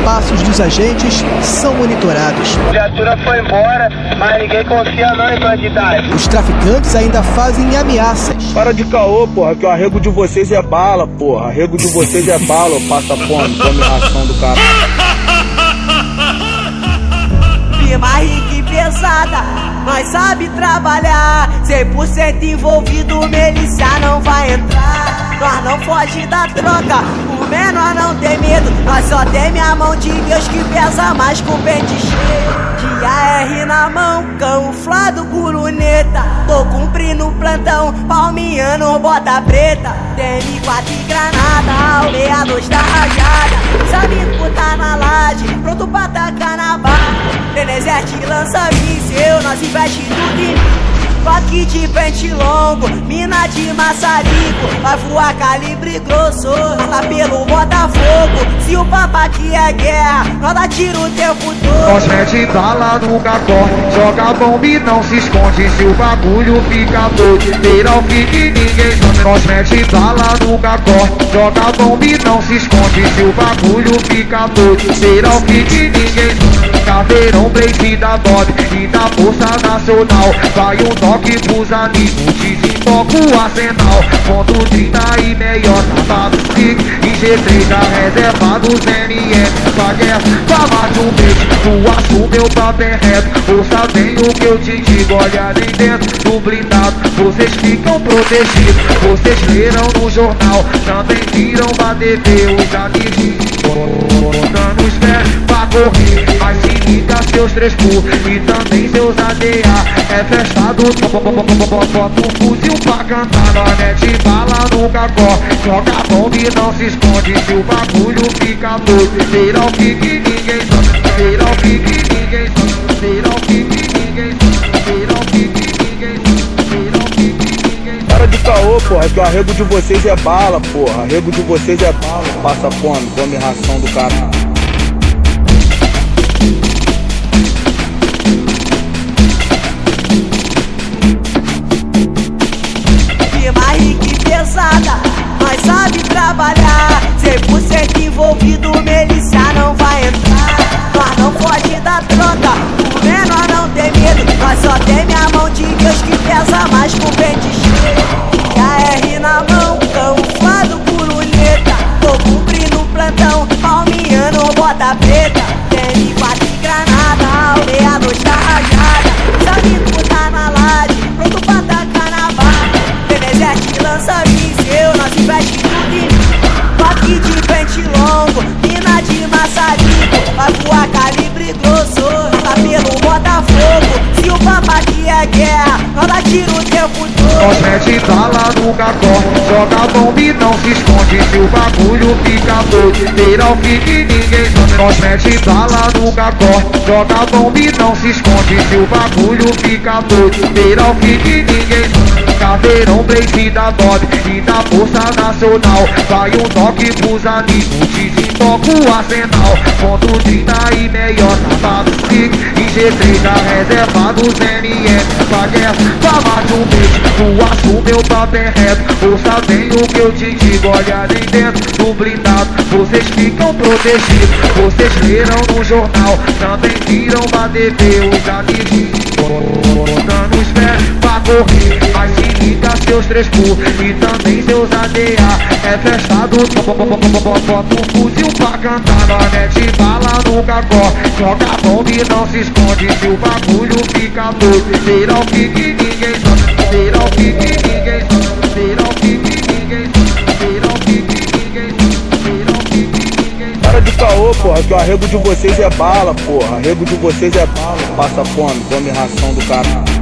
passos dos agentes são monitorados. A viatura foi embora, mas ninguém confia não em bandidagem. Os traficantes ainda fazem ameaças. Para de caô, porra, que o arrego de vocês é bala, porra. Arrego de vocês é bala, ô passa fome, come ração do cara. Firma rica e pesada, nós sabe trabalhar. 100% envolvido, milícia não vai entrar. Nós não foge da troca, o menor não tem medo. Nós só teme a mão de Deus que pesa mais com o pente cheio. De AR na mão, camuflado com luneta. Tô cumprindo plantão, palmiano, bota preta. Tem M4 e granada, aldeia luz da rajada. Sabe puta na laje, pronto pra tacar na barra. Denezete lança míssil, nós investe tudo em mim. Toque de pente longo, mina de maçarico. Vai voar calibre grosso, lá pelo Botafogo. Se o papo aqui é guerra, nós dá tiro o tempo todo. Nós mete bala no cacó, joga bomba e não se esconde. Se o bagulho fica doido, viral fique ninguém esconde. Nós mete bala no cacó, joga bomba e não se esconde. Se o bagulho fica doido, viral fique ninguém esconde. Caveirão, blaze da Bob e da Força Nacional. Vai um toque pros amigos, desemboca o arsenal. Ponto 30 e melhor, safado, stick e G3 da reserva dos NF. Pra guerra, pra mais de um mês, tu assume meu papel reto. Força bem o que eu te digo, olha ali dentro do blindado. Vocês ficam protegidos, vocês leram no jornal. Também viram pra TV os amigos dando os pés pra correr. Mas se liga seus 3 pulos e também seus ADA. É festado, bota um fuzil pra cantar. Nós mete bala no cacó, joga bomba e não se esconde. Se o bagulho fica doido, viral fique ninguém sabe. Viral fique ninguém sabe. Viral fique ninguém sabe. Viral fique ninguém sabe. Viral fique ninguém sabe. Para de caô, porra, que o arrego de vocês é bala, porra. Arrego de vocês é bala, passa fome, come ração do cara. Nós sabe trabalhar, 100% envolvido, milícia não vai entrar. Nós não foge da troca, o menor não tem medo. Nós só teme a mão de Deus que pesa mais com o pente cheio. De AR na mão, camuflado por luneta. Tô cumprindo plantão, palmiano, bota preta. Tem M4 e granada, aldeia luz da rajada. Sabe puta na laje, pronto pra tacar na barra. Denezete lança míssil, nós investe tudo em mim. Toque de pente longo, mina de maçarico. Vai voar calibre grosso, lá pelo Botafogo. Se o papo aqui é guerra, nós dá tiro o tempo todo. Nós mete bala no cacó, joga bomba e não se esconde. Se o bagulho fica doido, viral fique ninguém esconde. Nós mete bala no cacó, joga bomba e não se esconde. Se o bagulho fica doido, viral fique ninguém esconde. Caveirão, blaze da Bob e da Força Nacional. Vai um toque pros amigos, desemboca o arsenal. Ponto 30 e melhor, safado, stick e G3 da reserva dos NF. Pra guerra, pra mais de um mês, tu assume meu papel reto. Força bem o que eu te digo, olha ali dentro do blindado. Vocês ficam protegidos, vocês leram no jornal. Também viram pra TV os amigos dando os pés pra correr. Mas se liga seus 3 pulos e também seus ADA. É festado, bota um fuzil pra cantar. Nós mete bala no cacó, joga bomba e não se esconde. Se o bagulho fica doido, viral fique ninguém sabe. Viral fique ninguém sabe. Viral fique ninguém sabe. Viral fique ninguém sabe. Viral fique ninguém sabe. Para de caô, porra, que o arrego de vocês é bala, porra. Arrego de vocês é bala, passa fome, come ração do cara.